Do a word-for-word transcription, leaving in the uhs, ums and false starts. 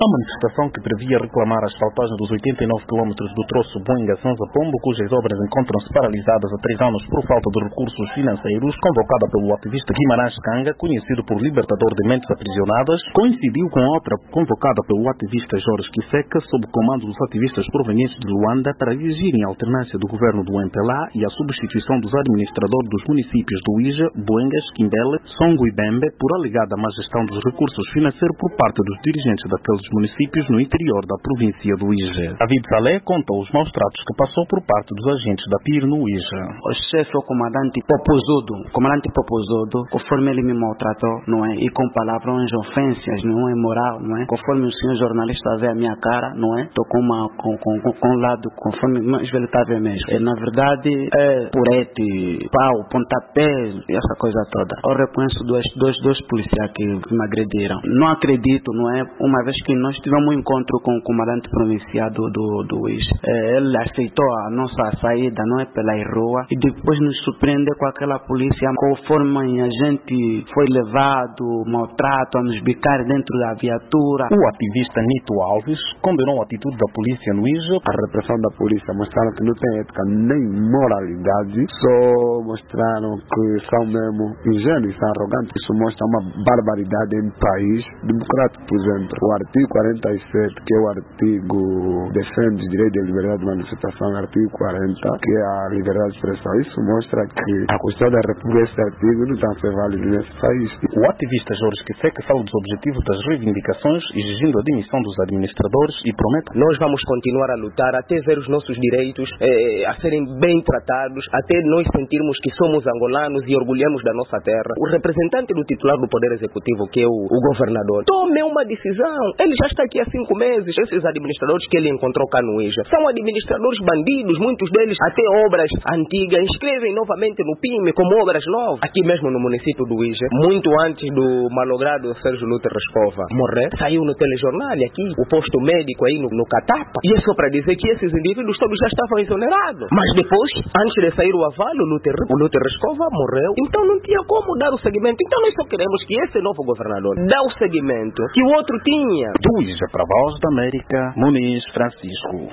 A manifestação que previa reclamar a asfaltagem dos oitenta e nove quilómetros do troço Boinga-Sanza-Pombo, cujas obras encontram-se paralisadas há três anos por falta de recursos financeiros, convocada pelo ativista Guimarães Canga, conhecido por libertador de mentes aprisionadas, coincidiu com outra convocada pelo ativista Jorge Kiseca, sob comando dos ativistas provenientes de Luanda, para exigirem a alternância do governo do M P L A e a substituição dos administradores dos municípios do Ija, Boengas, Quimbele, Songo e Bembe, por alegada má gestão dos recursos financeiros por parte dos dirigentes daqueles municípios no interior da província do Ija. David Salé contou os maus tratos que passou por parte dos agentes da P I R no Ija. O chefe, o comandante Popozudo, o comandante Popozudo, conforme ele me maltratou, não é? E com palavrões, ofensas, não é? Moral, não é? Conforme o senhor jornalista vê a minha cara, não é? Estou com uma, com, com, com, com um lado, conforme mas ele está a ver mesmo. É, na verdade, é purete, pau, pontapé, essa coisa toda. Eu reconheço dois, dois, dois policiais que, que me agrediram. Não acredito, não é? Uma vez que nós tivemos um encontro com o comandante provincial do, do, do I S. É, ele aceitou a nossa saída, não é, pela rua, e depois nos surpreendeu com aquela polícia, conforme a gente foi levado, maltrato, a nos bicar dentro da viatura. O ativista Nito Alves condenou a atitude da polícia no Ija. A repressão da polícia mostraram que não tem ética nem moralidade, só mostraram que são mesmo ingênuos, são arrogantes. Isso mostra uma barbaridade em um país democrático, por exemplo. O artigo quarenta e sete, que é o artigo defende os direitos de liberdade de manifestação, o artigo quarenta, que é a liberdade de expressão. Isso mostra que a Constituição da República, esse artigo, não está a ser válido nesse país. O ativista Jorge Kiseca fala dos objetivos das reivindicações, exigindo a demissão dos administradores e promete: nós vamos continuar a lutar até ver os nossos direitos eh, a serem bem tratados, até nós sentirmos que somos angolanos e orgulhamos da nossa terra. O representante do titular do Poder Executivo, que é o, o governador, tome uma decisão. Ele já está aqui há cinco meses. Esses administradores que ele encontrou cá no Ija são administradores bandidos, muitos deles até obras antigas inscrevem novamente no P I M E como obras novas. Aqui mesmo no município do Ija, muito antes do malogrado Sérgio Lúter Rescova morrer, saiu no telejornal aqui, o posto médico aí no, no Catapa, e é só para dizer que esses indivíduos todos já estavam exonerados. Mas depois, antes de sair o aval, o Lúter, o Lúter Rescova morreu, então não tinha como dar o seguimento. Então nós só queremos que esse novo governador dê o seguimento que o outro tinha. Do Ija para a Voz da América, Muniz Francisco.